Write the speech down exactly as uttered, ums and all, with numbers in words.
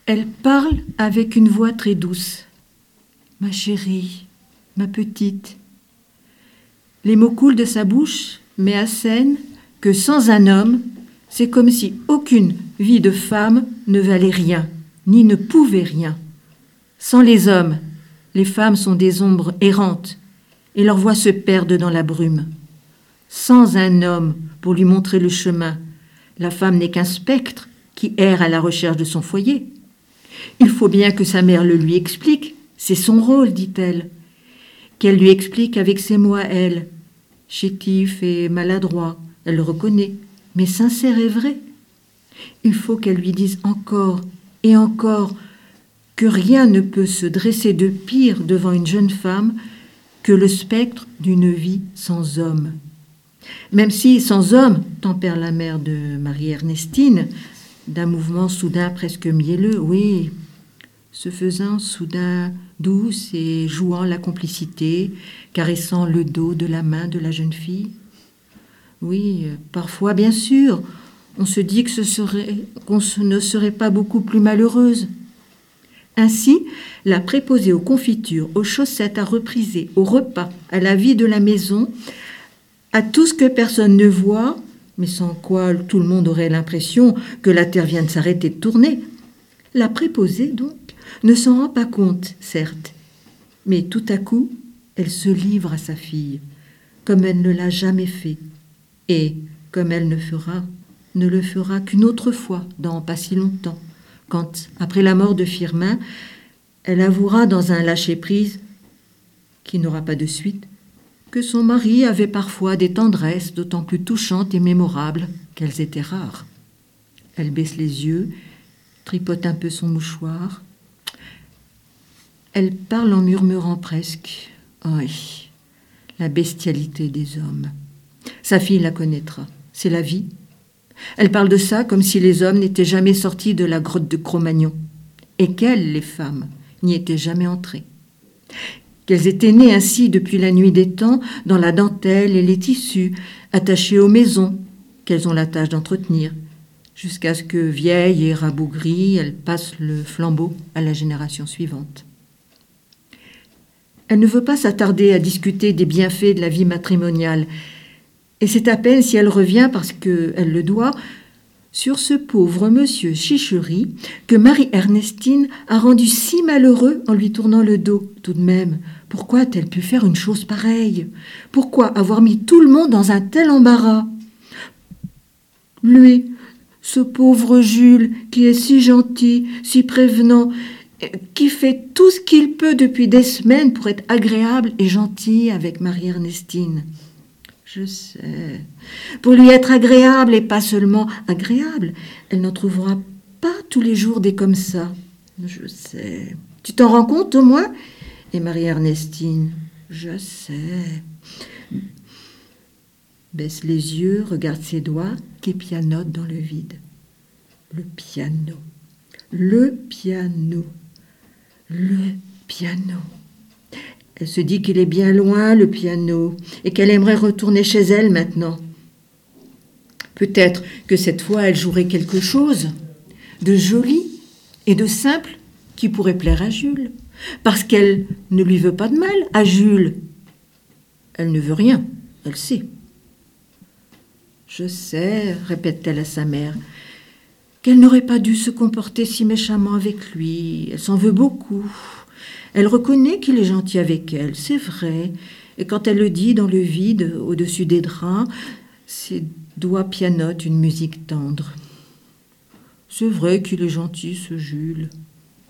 Elle parle avec une voix très douce. « Ma chérie, ma petite. » Les mots coulent de sa bouche, mais assènent que sans un homme, c'est comme si aucune vie de femme ne valait rien, ni ne pouvait rien. Sans les hommes, les femmes sont des ombres errantes, et leurs voix se perdent dans la brume. Sans un homme pour lui montrer le chemin, la femme n'est qu'un spectre qui erre à la recherche de son foyer. Il faut bien que sa mère le lui explique, c'est son rôle, dit-elle. Qu'elle lui explique avec ses mots à elle, chétif et maladroit, elle le reconnaît, mais sincère et vrai. Il faut qu'elle lui dise encore et encore que rien ne peut se dresser de pire devant une jeune femme que le spectre d'une vie sans homme. Même si, sans homme, tempère la mère de Marie-Ernestine, d'un mouvement soudain presque mielleux, oui, se faisant soudain douce et jouant la complicité, caressant le dos de la main de la jeune fille. Oui, parfois, bien sûr, on se dit que ce serait, qu'on ne serait pas beaucoup plus malheureuse. Ainsi, la préposée aux confitures, aux chaussettes à repriser, au repas, à la vie de la maison, à tout ce que personne ne voit, mais sans quoi tout le monde aurait l'impression que la terre vient de s'arrêter de tourner. La préposée, donc, ne s'en rend pas compte, certes, mais tout à coup, elle se livre à sa fille, comme elle ne l'a jamais fait, et comme elle ne fera, ne le fera qu'une autre fois, dans pas si longtemps, quand, après la mort de Firmin, elle avouera dans un lâcher-prise, qui n'aura pas de suite, que son mari avait parfois des tendresses d'autant plus touchantes et mémorables qu'elles étaient rares. Elle baisse les yeux, tripote un peu son mouchoir. Elle parle en murmurant presque. Oui, la bestialité des hommes. Sa fille la connaîtra, c'est la vie. Elle parle de ça comme si les hommes n'étaient jamais sortis de la grotte de Cro-Magnon, et qu'elles, les femmes, n'y étaient jamais entrées. Qu'elles étaient nées ainsi depuis la nuit des temps, dans la dentelle et les tissus, attachées aux maisons, qu'elles ont la tâche d'entretenir, jusqu'à ce que, vieilles et rabougries, elles passent le flambeau à la génération suivante. Elle ne veut pas s'attarder à discuter des bienfaits de la vie matrimoniale, et c'est à peine si elle revient, parce qu'elle le doit, sur ce pauvre monsieur Chichery que Marie-Ernestine a rendu si malheureux en lui tournant le dos. Tout de même, pourquoi a-t-elle pu faire une chose pareille? Pourquoi avoir mis tout le monde dans un tel embarras? Lui, ce pauvre Jules, qui est si gentil, si prévenant, qui fait tout ce qu'il peut depuis des semaines pour être agréable et gentil avec Marie-Ernestine. Je sais. Pour lui être agréable et pas seulement agréable, elle n'en trouvera pas tous les jours des comme ça. Je sais. Tu t'en rends compte au moins? Et Marie-Ernestine, je sais. Baisse les yeux, regarde ses doigts qui pianotent dans le vide. Le piano. Le piano. Le piano. Elle se dit qu'il est bien loin, le piano, et qu'elle aimerait retourner chez elle maintenant. Peut-être que cette fois, elle jouerait quelque chose de joli et de simple qui pourrait plaire à Jules, parce qu'elle ne lui veut pas de mal à Jules. Elle ne veut rien, elle sait. Je sais, répète-t-elle à sa mère, qu'elle n'aurait pas dû se comporter si méchamment avec lui. Elle s'en veut beaucoup. Elle reconnaît qu'il est gentil avec elle, c'est vrai. Et quand elle le dit dans le vide, au-dessus des draps, ses doigts pianotent une musique tendre. C'est vrai qu'il est gentil, ce Jules.